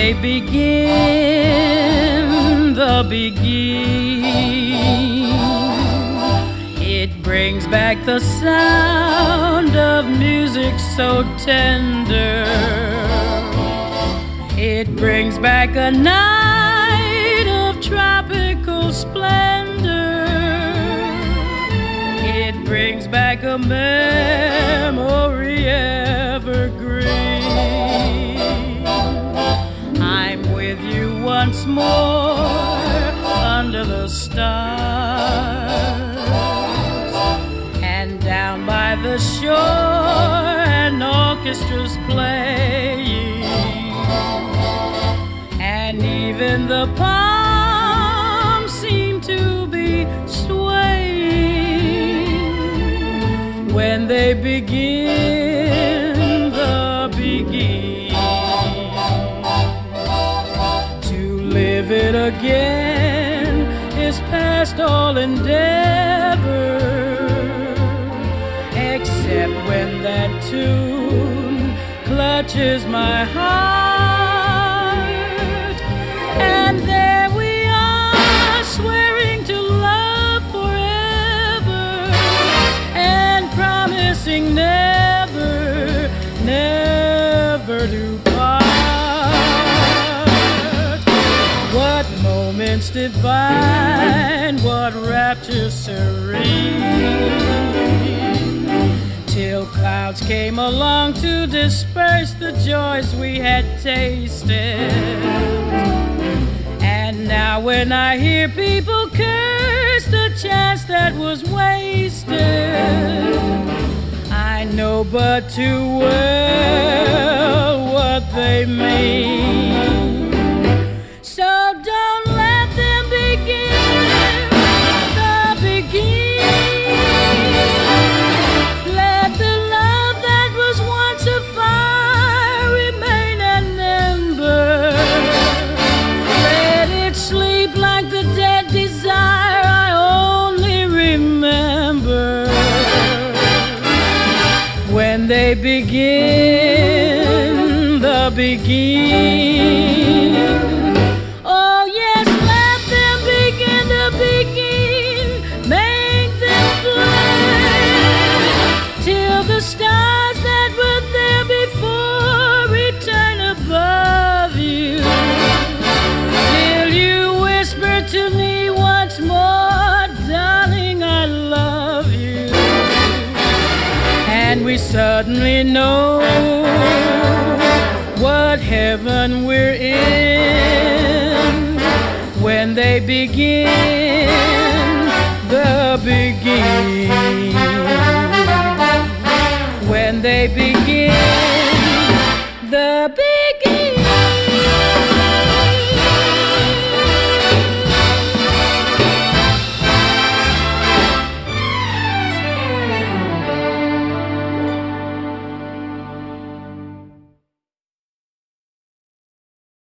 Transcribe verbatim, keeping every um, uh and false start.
they begin the beginning. It brings back the sound of music so tender. It brings back a night of tropical splendor. It brings back a memory evergreen. I'm with you once more under the stars, and down by the shore an orchestra's playing, and even the palms seem to be swaying when they begin the beginning. To live it again is past all endeavor, except when that tune clutches my heart, and there we are swearing to love forever and promising never, never to part. What moments divine, what rapture serene, till clouds came along to disperse the joys we had tasted. And now when I hear people curse the chance that was wasted, I know but too well what they mean. So don't let them begin the beginning. Let the love that was once a fire remain an ember. Let it sleep like the dead desire I only remember when they begin the beginning. Oh yes, let them begin to begin. Make them play till the stars that were there before return above you, till you whisper to me once more, darling, I love you. And we suddenly know what heaven we're in when they begin the beginning. When they begin the beginning.